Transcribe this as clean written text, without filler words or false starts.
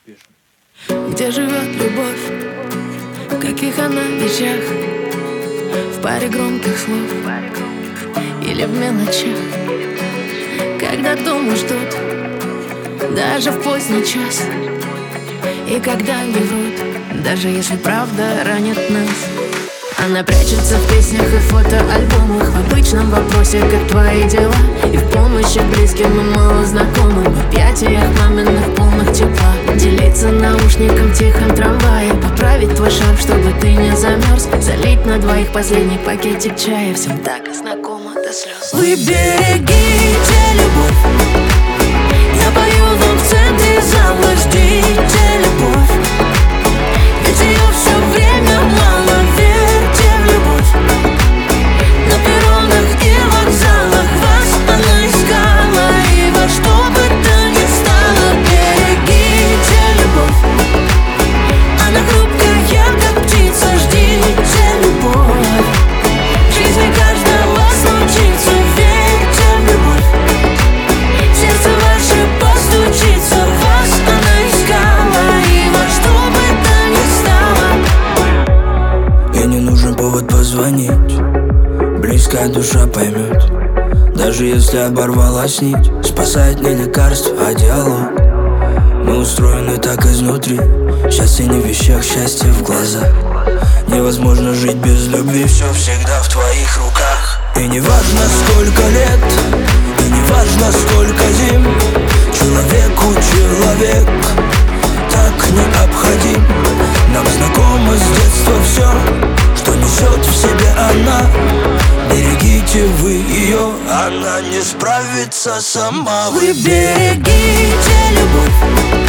пишем. Где живет любовь, в каких она вещах, в паре громких слов или в мелочах, когда дома ждут, даже в поздний час, и когда не врут, даже если правда ранит нас. Она прячется в песнях и фотоальбомах, в обычном вопросе, как твои дела, и в помощи близким и мало знакомым, в объятиях маминых полных тепла, делиться наушником в тихом трамвае, поправить твой шарф, чтобы ты не замерз, залить на двоих последний пакетик чая. Всем так и знакомо до слез. Вы берегите любовь, я пою вам в центре зала, ждите любовь, ведь ее все время мало. Верьте в любовь, на перронах и вокзалах вас она искала, и во что бы то ни стало. Берегите любовь, она хрупкая, как птица, ждите любовь, в жизни каждого вас научится. Верьте в любовь, сердце ваше постучится, вас она искала, и во что бы то ни стало. Ей не нужен повод позвонить, близкая душа поймет. Даже если оборвалась нить, спасает не лекарство, а диалог. Мы устроены так изнутри, счастье не в вещах, счастье в глазах. Невозможно жить без любви, все всегда в твоих руках. И не важно сколько лет, и не важно сколько зим, человеку человек так необходим. Нам знакомо с детства все, что несет в себе она. Берегите вы ее, она не справится сама. Вы берегите любовь,